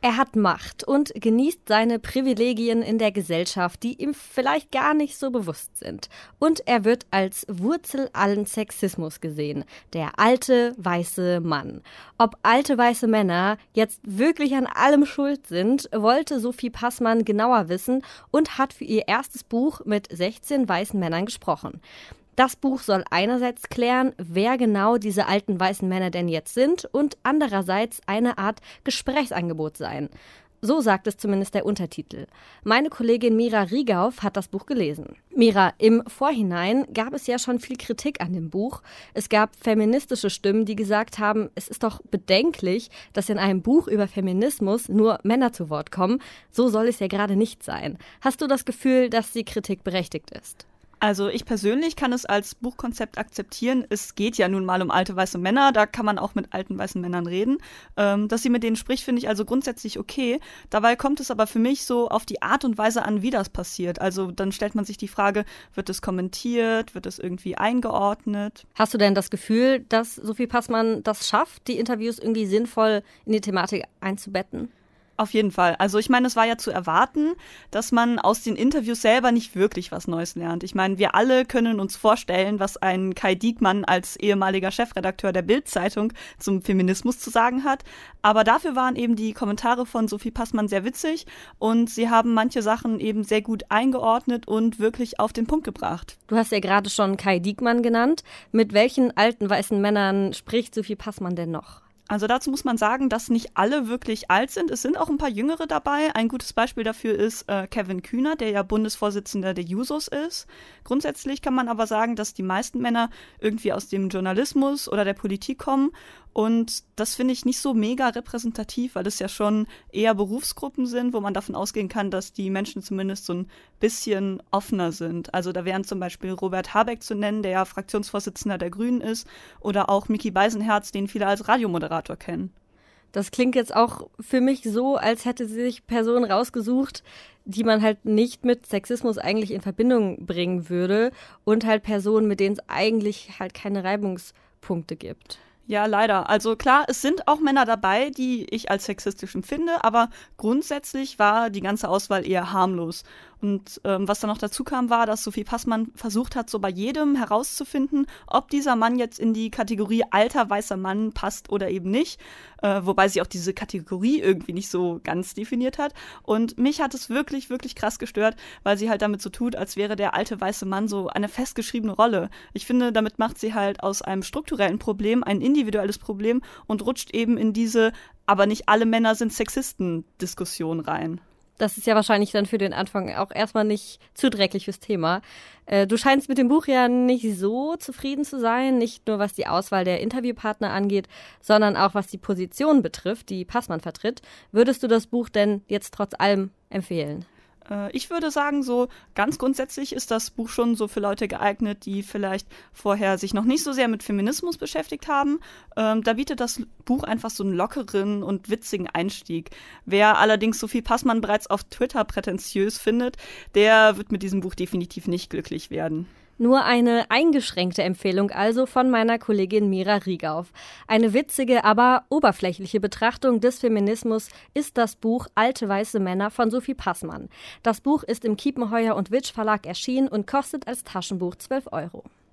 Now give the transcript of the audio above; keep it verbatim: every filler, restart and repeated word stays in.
Er hat Macht und genießt seine Privilegien in der Gesellschaft, die ihm vielleicht gar nicht so bewusst sind. Und er wird als Wurzel allen Sexismus gesehen, der alte, weiße Mann. Ob alte, weiße Männer jetzt wirklich an allem schuld sind, wollte Sophie Passmann genauer wissen und hat für ihr erstes Buch mit sechzehn weißen Männern gesprochen. Das Buch soll einerseits klären, wer genau diese alten weißen Männer denn jetzt sind und andererseits eine Art Gesprächsangebot sein. So sagt es zumindest der Untertitel. Meine Kollegin Mira Riegauf hat das Buch gelesen. Mira, im Vorhinein gab es ja schon viel Kritik an dem Buch. Es gab feministische Stimmen, die gesagt haben, es ist doch bedenklich, dass in einem Buch über Feminismus nur Männer zu Wort kommen. So soll es ja gerade nicht sein. Hast du das Gefühl, dass die Kritik berechtigt ist? Also ich persönlich kann es als Buchkonzept akzeptieren. Es geht ja nun mal um alte weiße Männer, da kann man auch mit alten weißen Männern reden. Ähm, dass sie mit denen spricht, finde ich also grundsätzlich okay. Dabei kommt es aber für mich so auf die Art und Weise an, wie das passiert. Also dann stellt man sich die Frage, wird es kommentiert, wird es irgendwie eingeordnet? Hast du denn das Gefühl, dass Sophie Passmann das schafft, die Interviews irgendwie sinnvoll in die Thematik einzubetten? Auf jeden Fall. Also ich meine, es war ja zu erwarten, dass man aus den Interviews selber nicht wirklich was Neues lernt. Ich meine, wir alle können uns vorstellen, was ein Kai Diekmann als ehemaliger Chefredakteur der Bild-Zeitung zum Feminismus zu sagen hat. Aber dafür waren eben die Kommentare von Sophie Passmann sehr witzig und sie haben manche Sachen eben sehr gut eingeordnet und wirklich auf den Punkt gebracht. Du hast ja gerade schon Kai Diekmann genannt. Mit welchen alten weißen Männern spricht Sophie Passmann denn noch? Also dazu muss man sagen, dass nicht alle wirklich alt sind. Es sind auch ein paar Jüngere dabei. Ein gutes Beispiel dafür ist äh, Kevin Kühner, der ja Bundesvorsitzender der Jusos ist. Grundsätzlich kann man aber sagen, dass die meisten Männer irgendwie aus dem Journalismus oder der Politik kommen. Und das finde ich nicht so mega repräsentativ, weil es ja schon eher Berufsgruppen sind, wo man davon ausgehen kann, dass die Menschen zumindest so ein bisschen offener sind. Also da wären zum Beispiel Robert Habeck zu nennen, der ja Fraktionsvorsitzender der Grünen ist, oder auch Micky Beisenherz, den viele als Radiomoderator kennen. Das klingt jetzt auch für mich so, als hätte sie sich Personen rausgesucht, die man halt nicht mit Sexismus eigentlich in Verbindung bringen würde und halt Personen, mit denen es eigentlich halt keine Reibungspunkte gibt. Ja, leider. Also klar, es sind auch Männer dabei, die ich als sexistisch empfinde, aber grundsätzlich war die ganze Auswahl eher harmlos. Und ähm, was dann noch dazu kam, war, dass Sophie Passmann versucht hat, so bei jedem herauszufinden, ob dieser Mann jetzt in die Kategorie alter weißer Mann passt oder eben nicht. Äh, wobei sie auch diese Kategorie irgendwie nicht so ganz definiert hat. Und mich hat es wirklich, wirklich krass gestört, weil sie halt damit so tut, als wäre der alte weiße Mann so eine festgeschriebene Rolle. Ich finde, damit macht sie halt aus einem strukturellen Problem ein individuelles Problem und rutscht eben in diese aber nicht alle Männer sind Sexisten-Diskussion rein. Das ist ja wahrscheinlich dann für den Anfang auch erstmal nicht zuträglich fürs Thema. Äh, du scheinst mit dem Buch ja nicht so zufrieden zu sein, nicht nur was die Auswahl der Interviewpartner angeht, sondern auch was die Position betrifft, die Passmann vertritt. Würdest du das Buch denn jetzt trotz allem empfehlen? Ich würde sagen, so ganz grundsätzlich ist das Buch schon so für Leute geeignet, die vielleicht vorher sich noch nicht so sehr mit Feminismus beschäftigt haben. Ähm, da bietet das Buch einfach so einen lockeren und witzigen Einstieg. Wer allerdings Sophie Passmann bereits auf Twitter prätentiös findet, der wird mit diesem Buch definitiv nicht glücklich werden. Nur eine eingeschränkte Empfehlung also von meiner Kollegin Mira Riegauf. Eine witzige, aber oberflächliche Betrachtung des Feminismus ist das Buch Alte weiße Männer von Sophie Passmann. Das Buch ist im Kiepenheuer und Witsch Verlag erschienen und kostet als Taschenbuch zwölf Euro.